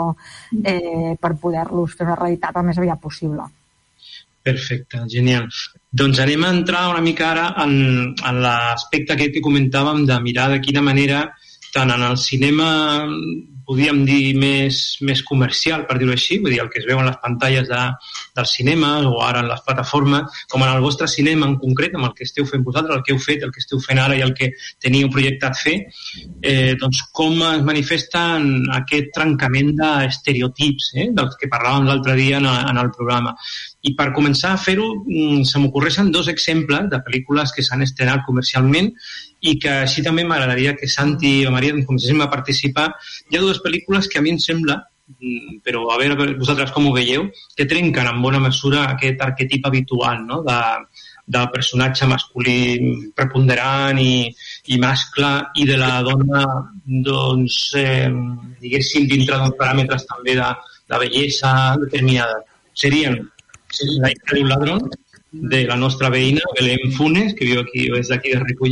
per poder-los fer una realitat el més aviat possible. Perfecte, genial. Doncs anem a entrar una mica ara en l'aspecte aquest que comentàvem de mirar de quina manera tant en el cinema, podríem dir, més comercial, per dir-ho així, vull dir, el que es veu en les pantalles dels cinemes o ara en les plataformes, com en el vostre cinema en concret, amb el que esteu fent vosaltres, el que heu fet, el que esteu fent ara i el que teníeu projectat fer, doncs com es manifesta aquest trencament d'estereotips, dels que parlàvem l'altre dia en el programa. I per començar a fer-ho, se m'ocorreixen 2 exemples de pel·lícules que s'han estrenat comercialment i que així també m'agradaria que Santi i Maria ens comencéssim a participar. Hi ha 2 pel·lícules que a mi em sembla, però a veure vosaltres com ho veieu, que trenquen en bona mesura aquest arquetip habitual, no?, del personatge masculí preponderant i mascle i de la dona, doncs, diguéssim, dintre d'uns paràmetres també de bellesa determinada. Serien La hija de un ladrón, de la nostra veïna, Belén Funes, que viu aquí, és d'aquí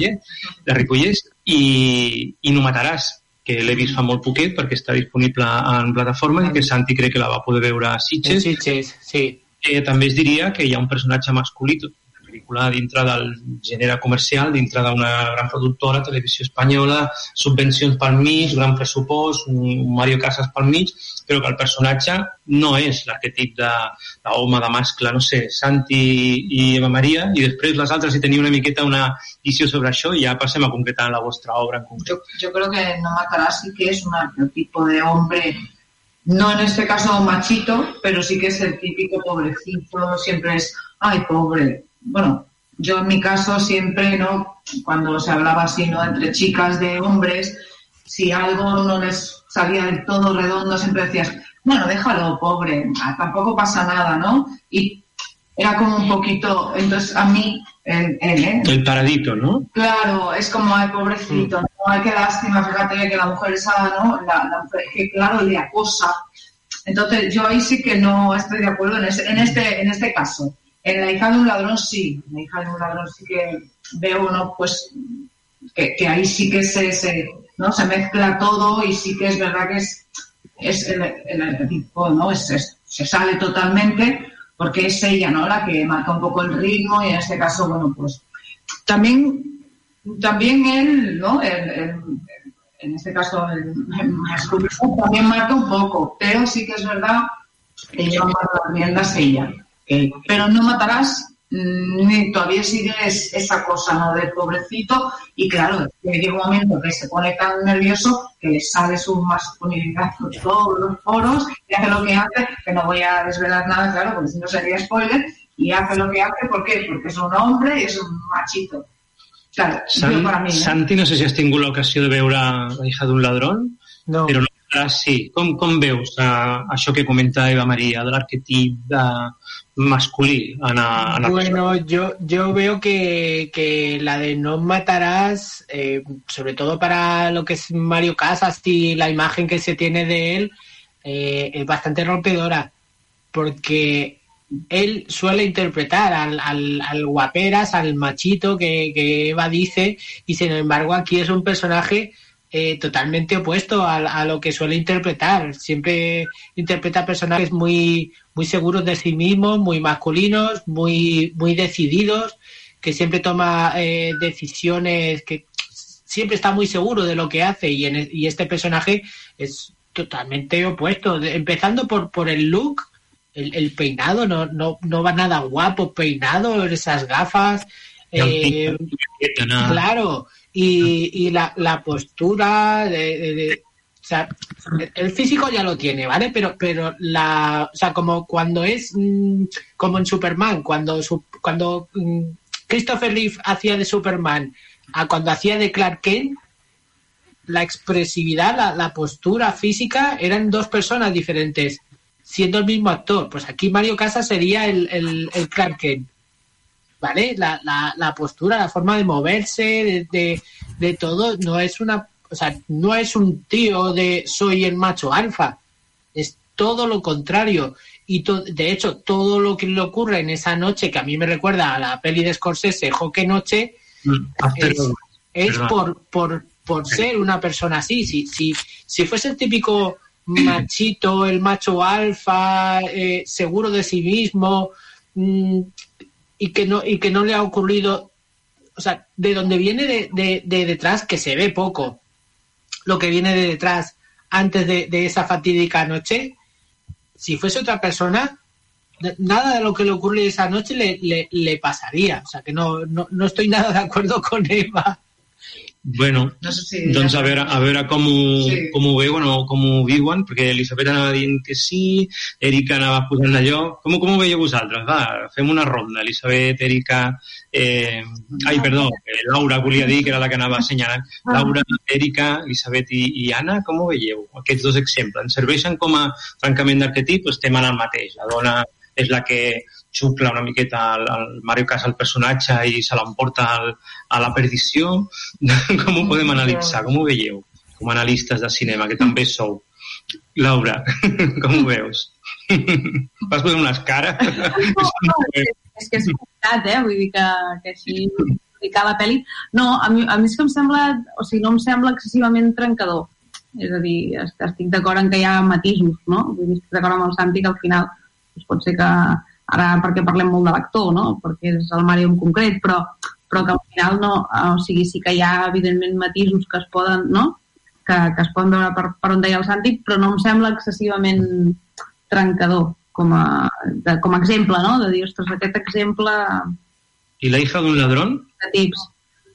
de Ripollès, i No mataràs, que l'he vist fa molt poquet perquè està disponible en plataforma i que Santi crec que la va poder veure a Sitges. Sitges, sí. També es diria que hi ha un personatge masculí, pel·lícula dintre del gènere comercial, dintre d'una gran productora, televisió espanyola, subvencions pel mig, gran pressupost, un Mario Casas pel mig, però que el personatge no és l'arquetip d'home, de mascle, no sé, Santi i Eva Maria, i després les altres si teniu una miqueta una visió sobre això i ja passem a concretar la vostra obra en concret. Yo creo que No matarás sí que es un arquetipo de hombre, no en este caso machito, pero sí que es el típico pobrecito, siempre es, ay, pobre. Bueno, yo en mi caso siempre, ¿no?, cuando se hablaba así, ¿no?, entre chicas de hombres, si algo no les salía del todo redondo, siempre decías, bueno, déjalo, pobre, tampoco pasa nada, ¿no? Y era como un poquito, entonces a mí, el paradito, ¿no? Claro, es como, ay, pobrecito, ¿no? Ay, qué lástima, fíjate que la mujer esa, ¿no?, la mujer que, claro, le acosa. Entonces yo ahí sí que no estoy de acuerdo en este caso. En La hija de un ladrón sí, en La hija de un ladrón sí que veo, ¿no?, pues que ahí sí que se mezcla todo y sí que es verdad que es el arquetipo, ¿no?, se sale totalmente porque es ella, ¿no?, la que marca un poco el ritmo y en este caso, bueno, pues también él, ¿no?, en este caso el masculino también marca un poco, pero sí que es verdad que lleva más las riendas ella. Pero No matarás todavía sigue esa cosa, ¿no? Del pobrecito, y claro, llega un momento que se pone tan nervioso que le sale su masculinidad por todos los foros y hace lo que hace, que no voy a desvelar nada, claro, porque si no sería spoiler, y hace lo que hace, ¿por qué? Porque es un hombre y es un machito. Claro, para mí, Santi, no sé si has tingut l'ocasió de veure La hija d'un ladrón, no. Però no, sí. Com veus això que comenta Eva María, de l'arquetip masculí? Bueno, yo veo que la de No matarás, sobre todo para lo que es Mario Casas y la imagen que se tiene de él, es bastante rompedora, porque él suele interpretar al guaperas, al machito que Eva dice, y sin embargo aquí es un personaje totalmente opuesto a lo que suele interpretar. Siempre interpreta personajes muy, muy seguros de sí mismos, muy masculinos, muy, muy decididos, que siempre toma decisiones, que siempre está muy seguro de lo que hace, y este personaje es totalmente opuesto, empezando por el look. El peinado no va nada guapo peinado, esas gafas, claro, y la postura o sea, el físico ya lo tiene, ¿vale? Pero o sea, como cuando es como en Superman, cuando Christopher Reeve hacía de Superman a cuando hacía de Clark Kent, la expresividad, la postura física eran dos personas diferentes, siendo el mismo actor. Pues aquí Mario Casas sería el Clark Kent, ¿vale? La postura, la forma de moverse, de todo, no es no es un tío de soy el macho alfa, es todo lo contrario. Y de hecho, todo lo que le ocurre en esa noche, que a mí me recuerda a la peli de Scorsese, Joque Noche, es por ser una persona así. Si fuese el típico machito, el macho alfa, seguro de sí mismo, y que no le ha ocurrido, o sea, de donde viene de detrás, que se ve poco lo que viene de detrás antes de esa fatídica noche. Si fuese otra persona, nada de lo que le ocurre esa noche le pasaría. O sea, que no estoy nada de acuerdo con Eva. Bueno, no sé si doncs a veure com ho veuen o com ho viuen, perquè Elisabet anava dient que sí, Erika anava posant allò. Com ho veieu vosaltres? Va, fem una ronda. Elisabet, Erika... Laura volia dir, que era la que anava assenyalant. Laura, Erika, Elisabet i Anna, com ho veieu? Aquests dos exemples. Ens serveixen com a francament d'arquetip, o estem en el mateix? La dona és la que xucla una miqueta al Mario Casas, el personatge, i se l'emporta a la perdició. Com ho podem analitzar? Com ho veieu? Com a analistes de cinema, que també sou. Laura, com ho veus? Vas posar unes cares? És que és complicat, vull dir que així explicar la pel·li. No, a mi és que em sembla, o sigui, no em sembla excessivament trencador. És a dir, estic d'acord en que hi ha matisos, no? Vull dir, estic d'acord amb el Santi que al final doncs pot ser que ara perquè parlem molt de l'actor, no? Perquè és el Mario en concret, però que al final no, o sigui, sí que hi ha evidentment matisos que es poden, no? Que es poden veure per on deia el Santi, però no em sembla excessivament trencador com a exemple, no? De dir, ostres, aquest exemple... I La hija d'un ladrón? De tips.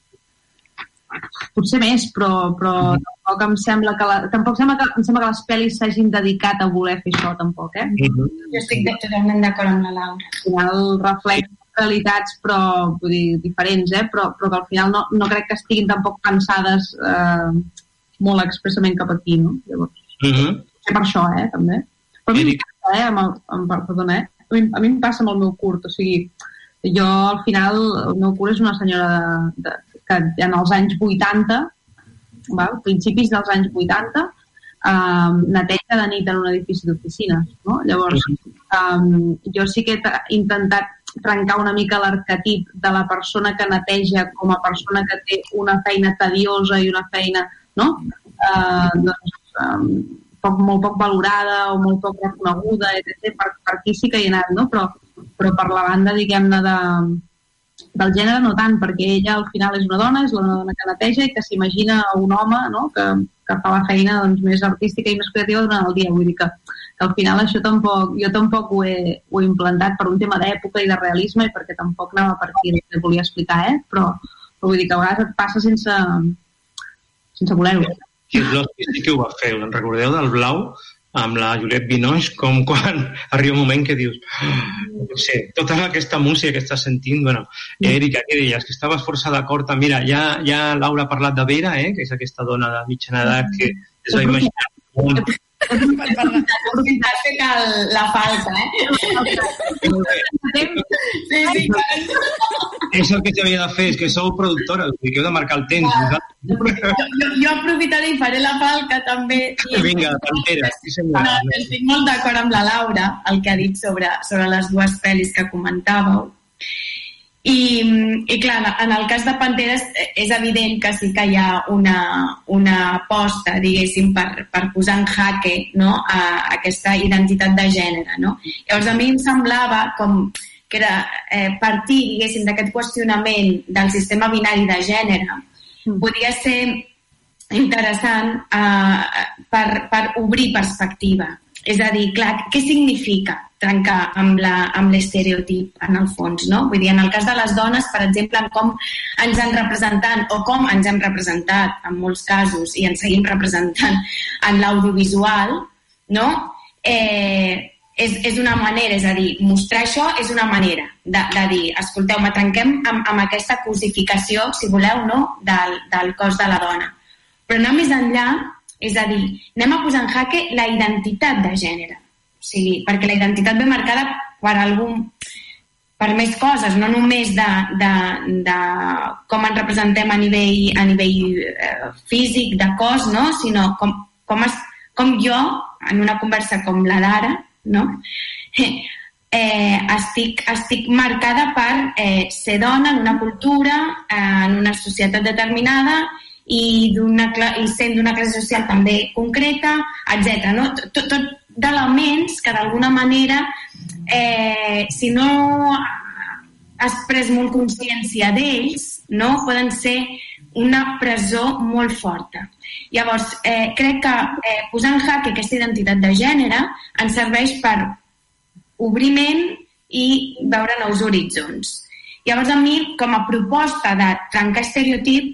Potser més, però tampoc em sembla que les pel·lis s'hagin dedicat a voler fer això, tampoc, Jo estic totalment d'acord amb la Laura. Al final reflecten realitats, però vull dir, diferents, però que al final no crec que estiguin tampoc pensades molt expressament cap aquí, no? Llavors, per això, també. Però a mi a mi em passa amb el meu curt, o sigui, jo al final, el meu curt és una senyora que en els anys 80, principis dels anys 80, neteja de nit en un edifici d'oficines, no? Llavors, jo sí que he intentat trencar una mica l'arquetip de la persona que neteja com a persona que té una feina tediosa i una feina, no? Molt poc valorada o molt poc reconeguda, etc. Per aquí sí que hi he anat, no? Però per la banda, diguem-ne, del gènere no tant, perquè ella al final és una dona que neteja i que s'imagina un home, no?, que fa la feina doncs, més artística i més creativa durant el dia. Vull dir que al final això jo tampoc ho he implantat per un tema d'època i de realisme i perquè tampoc anava per aquí el que volia explicar, però vull dir que a vegades et passa sense voler-ho. Sí, sí que ho va fer. Us en recordeu del Blau? Amb la Juliette Binoche, com quan arriba un moment que dius no sé, tota aquesta música que estàs sentint, bueno, Erika, què deies? Que estaves força d'acord, mira, ja Laura ha parlat de Vera, que és aquesta dona de mitjana edat que es va imaginar molt... Has fet la falsa, Sí. És el que s'havia de fer, és que sou productora, que heu de marcar el temps. Jo aprofitaré i faré la falca també. Vinga, Pantera. Estic molt d'acord amb la Laura, el que ha dit sobre les dues pel·lis que comentàveu. I clar, en el cas de Panteres és evident que sí que hi ha una aposta, diguéssim, per posar en jaque, no?, aquesta identitat de gènere, no? Llavors a mi em semblava com que era partir, diguéssim, d'aquest qüestionament del sistema binari de gènere podia ser interessant per obrir perspectiva. És a dir, clar, què significa trencar amb l'estereotip, en el fons, no? Vull dir, en el cas de les dones, per exemple, com ens han representat o com ens hem representat en molts casos i ens seguim representant en l'audiovisual, no? És una manera, és a dir, mostrar això és una manera de dir, escolteu, trenquem amb aquesta cosificació, si voleu, no?, del cos de la dona. Però anar més enllà, és a dir, anem a posar en jaque la identitat de gènere. O sigui, perquè la identitat ve marcada per més coses, no només de com ens representem a nivell físic, de cos, no?, sinó com jo, en una conversa com la d'ara, no?, estic marcada per ser dona en una cultura, en una societat determinada i sent d'una classe social també concreta, etc. No? Tot d'elements que d'alguna manera, si no has pres molt consciència d'ells, no, poden ser una presó molt forta. Llavors, crec que posar en jaque aquesta identitat de gènere ens serveix per obrir ment i veure nous horitzons. Llavors, a mi, com a proposta de trencar estereotip,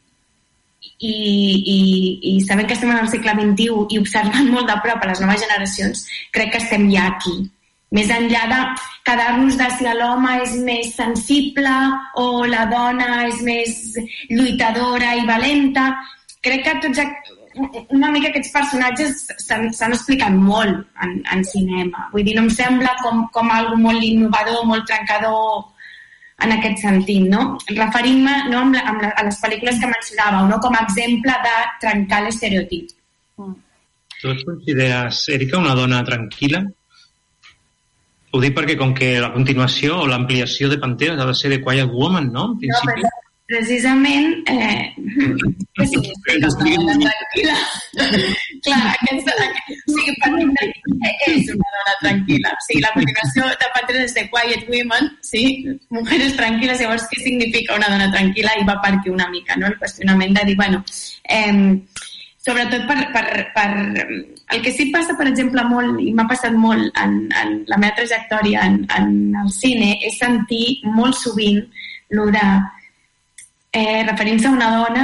i sabent que estem en el segle XXI i observant molt de prop a les noves generacions, crec que estem ja aquí. Més enllà de quedar-nos de si l'home és més sensible o la dona és més lluitadora i valenta, crec que una mica aquests personatges s'han explicat molt en cinema. Vull dir, no em sembla com algo molt innovador, molt trencador en aquest sentit, no? Referint-me a les pel·lícules que mencionàveu, no? Com a exemple de trencar l'estereotip. Tu et consideres, Erika, una dona tranquil·la? Ho dic perquè com que la continuació o l'ampliació de Panteres ha de ser de Quiet Woman, no? En principi. No, precisament què significa una dona tranquil·la? Clar, per mi és una dona tranquil·la. O sigui, la continuació de Panteres és de Quiet Women, sí, mujeres tranquil·les, llavors què significa una dona tranquil·la? I va per aquí una mica, no? El qüestionament de dir, bueno, sobretot per el que sí passa, per exemple, molt, i m'ha passat molt en la meva trajectòria en el cine, és sentir molt sovint lo de referint-se a una dona,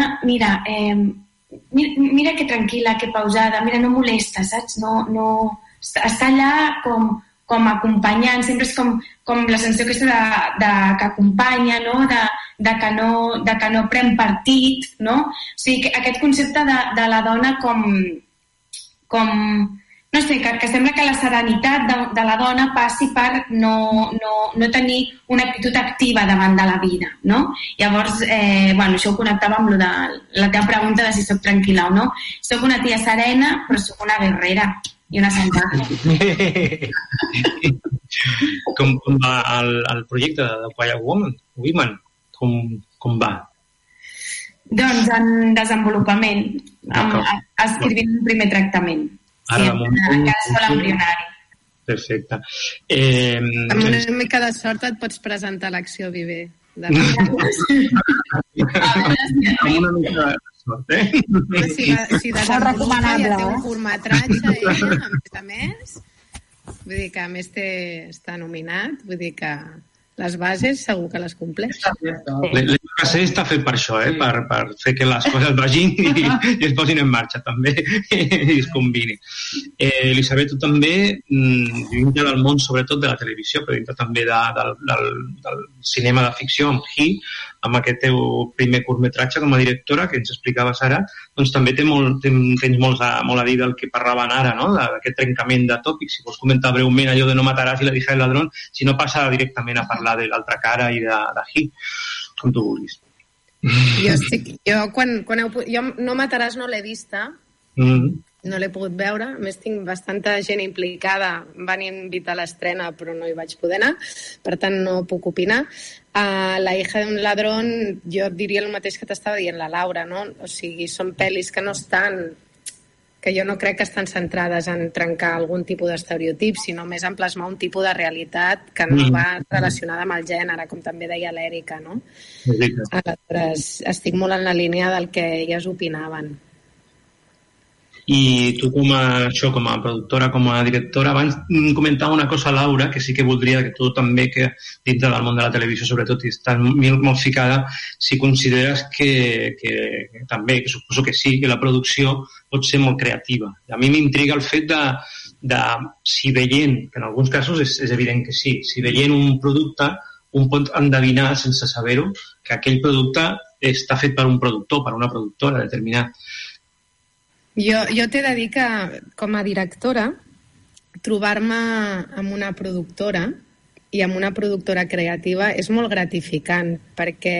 mira que tranquil·la, que pausada, mira, no molesta, saps? No, està allà com acompanyant, sempre és com la sensació aquesta que acompanya, no? De que no pren partit, no? O sigui, aquest concepte de la dona com no sé, que sembla que la serenitat de la dona passi per no tenir una actitud activa davant de la vida, no? Llavors, això ho connectava amb la teva pregunta de si soc tranquil·la o no. Soc una tia serena, però soc una guerrera i una salvatge. Com va el projecte de Quiet Women? Com va? Doncs en desenvolupament, escrivint un primer tractament. Ara, encara és molt embrionari. Perfecte. Amb una mica de sort et pots presentar a l'Acció Viver. de vegades. Com una mica de sort, Si desenvolupa ja té un curtmetratge a més, vull dir que a més està nominat, vull dir que les bases segur que les compleix. L'EPC està fet per això, per fer que les coses vagin i es posin en marxa també i es combinin. Elisabet, tu també, dintre del món sobretot de la televisió, però dintre també del cinema de ficció, amb He, amb aquest teu primer curtmetratge com a directora, que ens explicaves ara, doncs també tens molt a dir del que parlaven ara, no? D'aquest trencament de tòpics. Si vols comentar breument allò de No mataràs i La hija del ladrón, si no passa directament a parlar de l'altra cara i de He, com tu vulguis. Jo No mataràs no l'he vista, no l'he pogut veure, a més tinc bastanta gent implicada, van invitar a l'estrena però no hi vaig poder anar, per tant no puc opinar. La hija d'un ladrón, jo diria el mateix que t'estava dient la Laura, no? O sigui, són pel·lis que no estan, que jo no crec que estan centrades en trencar algun tipus d'estereotip, sinó més en plasmar un tipus de realitat que no va relacionada amb el gènere, com també deia l'Èrica, no? Aleshores, estic molt en la línia del que elles opinaven. I tu com a productora, com a directora, abans comentava una cosa, Laura, que sí que voldria que tu també, que dintre del món de la televisió sobretot i estàs molt ficada, si consideres que també, que suposo que sí, que la producció pot ser molt creativa. A mi m'intriga el fet de si veient, que en alguns casos és evident que sí, si veient un producte un pot endevinar sense saber-ho que aquell producte està fet per un productor, per una productora determinada. Jo t'he de dir que, com a directora, trobar-me amb una productora i amb una productora creativa és molt gratificant, perquè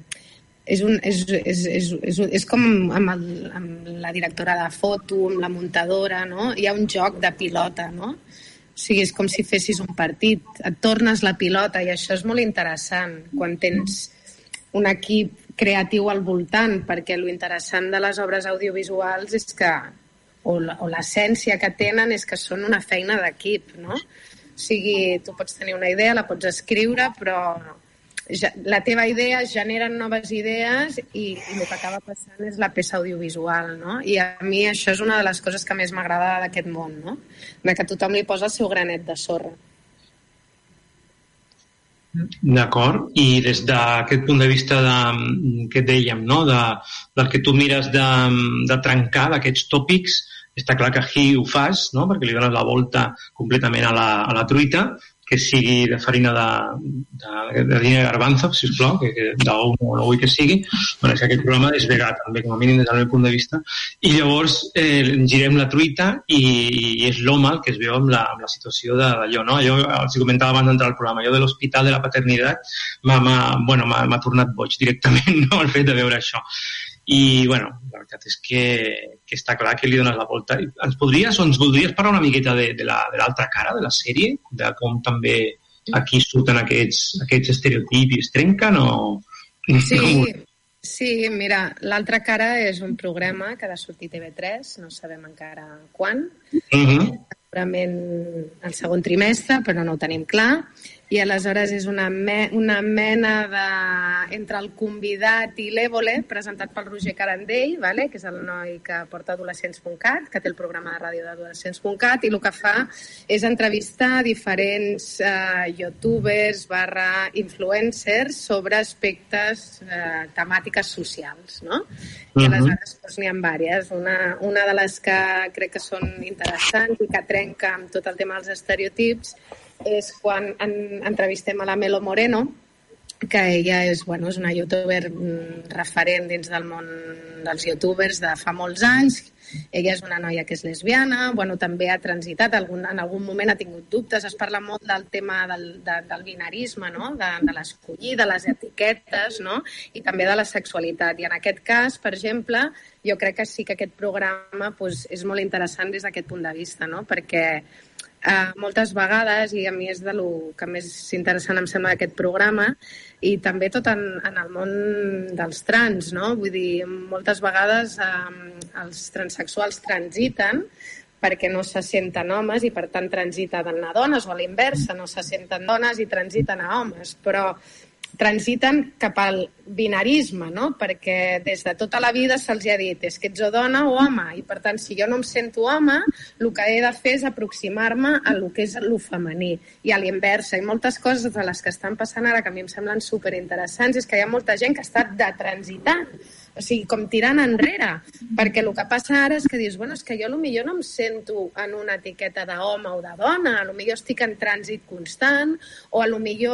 és com amb la directora de foto, amb la muntadora, no? Hi ha un joc de pilota, no? O sigui, és com si fessis un partit, et tornes la pilota i això és molt interessant quan tens un equip creatiu al voltant, perquè lo interessant de les obres audiovisuals és que, o l'essència que tenen és que són una feina d'equip, no? O sigui, tu pots tenir una idea, la pots escriure, però la teva idea generen noves idees i el que acaba passant és la peça audiovisual, no? I a mi això és una de les coses que més m'agrada d'aquest món, no? De que tothom li posa el seu granet de sorra. D'acord, i des d'aquest punt de vista que dèiem, no? Del que tu mires de trencar d'aquests tòpics, està clar que He ho fas, no? Perquè li dones la volta completament a la truita, que sigui de farina de garbanzo, sisplau, d'ou no vull que sigui. Bueno, és que aquest programa és vegà també, com a mínim des del meu punt de vista, i llavors girem la truita i és l'home el que es veu amb la situació d'allò, no? Jo els comentava abans d'entrar al programa, allò de l'hospital de la paternitat m'ha tornat boig directament, no?, el fet de veure això. I, bueno, la veritat és que està clar que li dones la volta. Ens voldries parlar una miqueta de l'altra cara de la sèrie? De com també aquí surten aquests estereotips i es trenquen? Sí, mira, l'altra cara és un programa que ha de sortir TV3, no sabem encara quan, segurament el segon trimestre, però no ho tenim clar. I aleshores és una mena entre el convidat i l'Évole, presentat pel Roger Carandell, vale? Que és el noi que porta Adolescents.cat, que té el programa de ràdio d'Adolescents.cat, i el que fa és entrevistar diferents youtubers / influencers sobre aspectes temàtiques socials, no? I aleshores n'hi ha diverses. Una de les que crec que són interessants i que trenca amb tot el tema dels estereotips és quan entrevistem a la Melo Moreno, que ella és una youtuber referent dins del món dels youtubers de fa molts anys. Ella és una noia que és lesbiana, també ha transitat, en algun moment ha tingut dubtes. Es parla molt del tema del binarisme, no? De l'escollir, de les etiquetes, no? I també de la sexualitat. I en aquest cas, per exemple, jo crec que sí que aquest programa és molt interessant des d'aquest punt de vista, no? Perquè moltes vegades, i a mi és del que més interessant em sembla d'aquest programa, i també tot en el món dels trans, no? Vull dir, moltes vegades els transsexuals transiten perquè no se senten homes i per tant transiten a dones, o a l'inversa, no se senten dones i transiten a homes, però transiten cap al binarisme, no? Perquè des de tota la vida se'ls ha dit és que ets o dona o home, i per tant, si jo no em sento home, el que he de fer és aproximar-me a lo que és lo femení, i a l'inversa. I moltes coses de les que estan passant ara, que a mi em semblen superinteressants, és que hi ha molta gent que està detransitant, o sigui, com tirant enrere, perquè el que passa ara és que dius, bueno, és que jo potser no em sento en una etiqueta d'home o de dona, potser estic en trànsit constant, o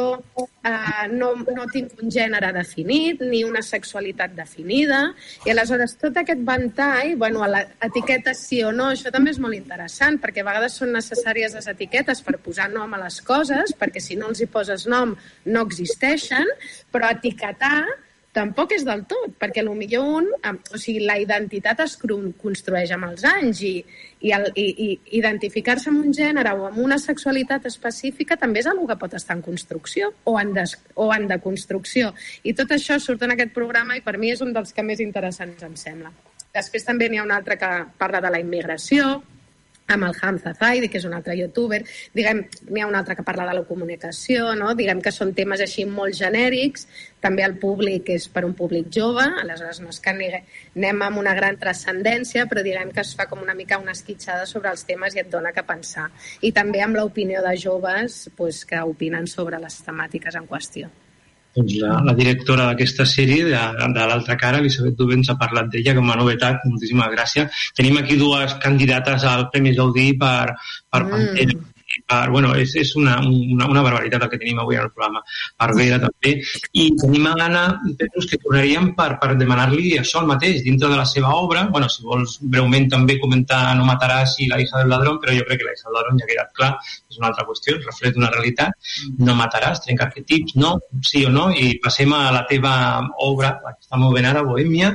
potser no tinc un gènere definit, ni una sexualitat definida, i aleshores tot aquest ventall, bueno, etiquetes sí o no, això també és molt interessant, perquè a vegades són necessàries les etiquetes per posar nom a les coses, perquè si no els hi poses nom no existeixen, però etiquetar tampoc és del tot, perquè potser la identitat es construeix amb els anys i identificar-se amb un gènere o amb una sexualitat específica també és una que pot estar en construcció o en deconstrucció. I tot això surt en aquest programa i per mi és un dels que més interessants em sembla. Després també n'hi ha un altre que parla de la immigració, amb el Hamza Zaidi, que és un altre youtuber. N'hi ha un altre que parla de la comunicació, no? Diguem que són temes així molt genèrics. També el públic és per un públic jove, aleshores no és que anem amb una gran transcendència, però diguem que es fa com una mica una esquitxada sobre els temes i et dona que pensar. I també amb l'opinió de joves que opinen sobre les temàtiques en qüestió. Doncs la directora d'aquesta sèrie, de l'altra cara, Elisabet Dubé, ens ha parlat d'ella com a novetat. Moltíssimes gràcies. Tenim aquí dues candidates al Premi Gaudí per Pantera. Bueno, és una barbaritat el que tenim avui en el programa. Per Vera, també. I tenim a l'Anna Petrus, que tornaríem per demanar-li això el mateix, dintre de la seva obra. Bueno, si vols breument també comentar No mataràs i La hija del ladrón, però jo crec que La hija del ladrón ja ha quedat clar, és una altra qüestió, el reflet d'una realitat. No mataràs, trenca arquetips, no, sí o no, i passem a la teva obra, la que està movent ara, Bohèmia,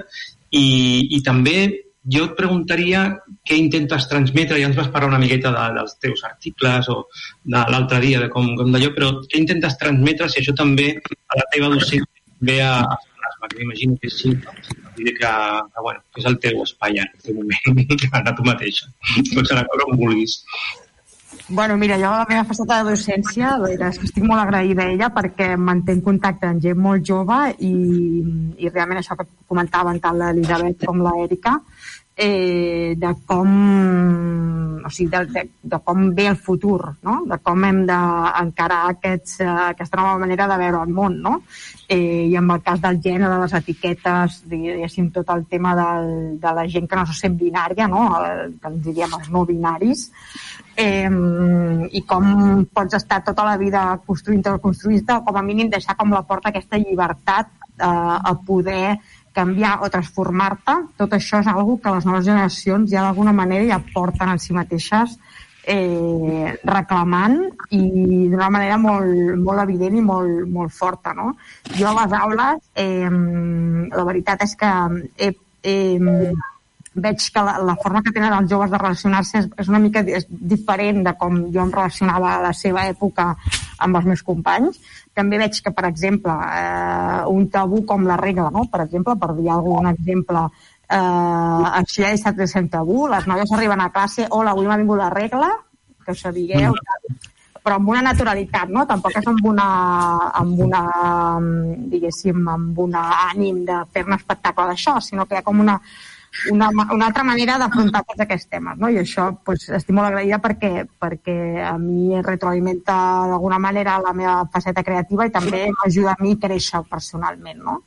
i també jo et preguntaria què intentes transmetre, ja ens vas parlar una miqueta dels teus articles o de l'altre dia, de com d'allò, però què intentes transmetre si això també a la teva docència ve a fer-ne, que m'imagino que sí, que és el teu espai en aquest moment, a tu mateixa. Pots anar com vulguis. Bueno, mira, jo la meva faceta de docència, la veritat és que estic molt agraïda a ella perquè manté contacte amb gent molt jove i realment això que comentaven tant l'Elisabet com l'Èrica, de com ve el futur, no? De com hem d'encarar aquesta nova manera de veure el món, no? I amb el cas del gènere, de les etiquetes, diguéssim, tot el tema de la gent que no se sent binària, no? Que ens diríem els no binaris, i com pots estar tota la vida construint-te o construint-te, o com a mínim deixar com la porta aquesta llibertat a poder canviar o transformar-te. Tot això és una que les noves generacions ja d'alguna manera ja porten en si mateixes reclamant i d'una manera molt evident i molt forta, no? Jo a les aules la veritat és que veig que la forma que tenen els joves de relacionar-se és una mica diferent de com jo em relacionava a la seva època amb els meus companys. També veig que, per exemple, un tabú com la regla, no? Per exemple, per dir algun exemple, això ja ha estat un tabú, les noies arriben a classe, hola, avui m'ha vingut la regla, que ho sabigueu, però amb una naturalitat, no? Tampoc és amb una diguéssim, amb un ànim de fer-ne espectacle d'això, sinó que hi ha com una altra manera d'afrontar tots aquests temes, no? I això estic molt agraïda perquè a mi retroalimenta d'alguna manera la meva faceta creativa i també m'ajuda a mi a créixer personalment, no?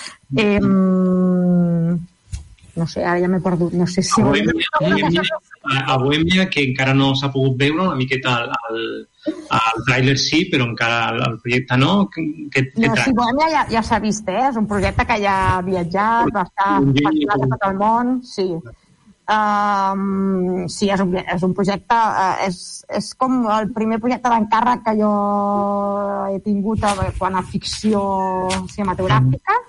No sé, ara ja m'he perdut, no sé si... A Bohèmia, que encara no s'ha pogut veure, una miqueta el tràiler sí, però encara el projecte no. No, sí, Bohèmia ja s'ha vist, és un projecte que ja ha viatjat, va estar fascinat a tot el món, sí. Sí, és un projecte, és com el primer projecte d'encàrrec que jo he tingut quan a ficció cinematogràfica,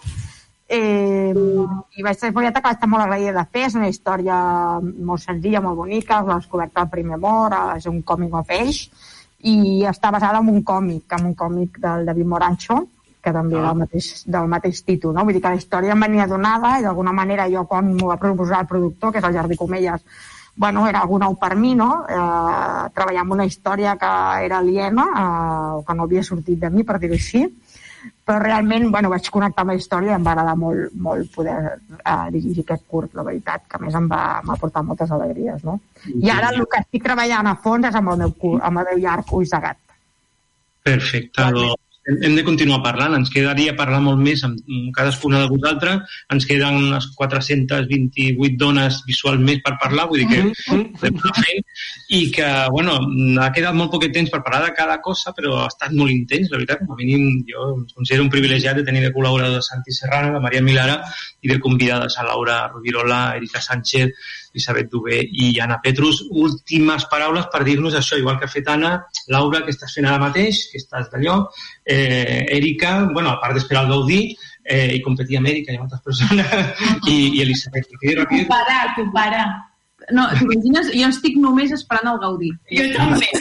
i vaig ser un projecte que vaig estar molt agraïda de fer. És una història molt senzilla, molt bonica, l'he descobert el primer amor, és un coming of age i està basada en un còmic del David Morancho, que també del mateix títol, no? Vull dir que la història em venia donada i d'alguna manera jo quan m'ho va proposar el productor, que és el Jardí Comelles, bueno, era algú nou per mi, no? Treballar amb una història que era aliena, o que no havia sortit de mi, per dir-ho així. però realment vaig connectar amb la història i em va agradar molt poder dirigir aquest curt, la veritat, que a més m'ha portat moltes alegries, no? I ara el que estic treballant a fons és amb el meu llarg Ulls de gat. Perfecte, hem de continuar parlant, ens quedaria parlar molt més amb cadascuna de vosaltres, ens queden unes 428 dones visuals més per parlar, vull dir que podem anar fent, i que, ha quedat molt poc temps per parlar de cada cosa, però ha estat molt intens, la veritat, com a mínim jo em considero un privilegiat de tenir de col·laborador de Santi Serrano, de Maria Milara, i de convidades a Laura Rubirola, Erika Sánchez, Elisabet Dubé i Anna Petrus. Últimes paraules per dir-nos això, igual que ha fet Anna, Laura, que estàs fent ara mateix, que estàs d'allò, Erika, a part d'esperar el Gaudí, i competir amb Erika i amb altres persones, i Elisabet. Compara. No, t'imagines? Jo estic només esperant el Gaudí. Jo també.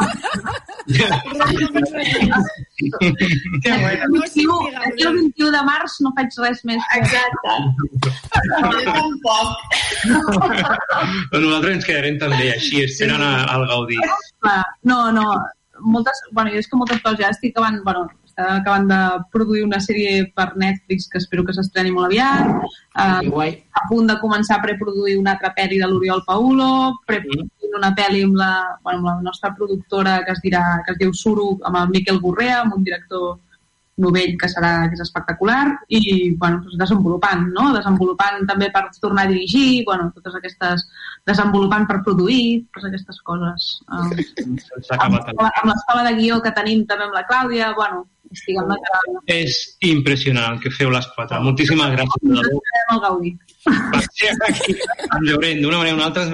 Que bueno. El 21 de març no faig res més. Exacte. Jo tampoc. Nosaltres ens quedarem també així, esperant el Gaudí. No, moltes, jo és que moltes coses ja estic acabant de produir una sèrie per Netflix que espero que s'estreni molt aviat, a punt de començar a preproduir una altra pel·li de l'Oriol Paulo, preproduint una pel·li amb la nostra productora que es diu Suro, amb el Miquel Borrea, amb un director novell que és espectacular, i desenvolupant també per tornar a dirigir, totes aquestes, desenvolupant per produir, totes aquestes coses. Amb l'escola de guió que tenim també amb la Clàudia, és impressionant el que feu les quatre. Moltíssimes gràcies. Ens veurem al Gaudí. Ens veurem d'una manera o una altra.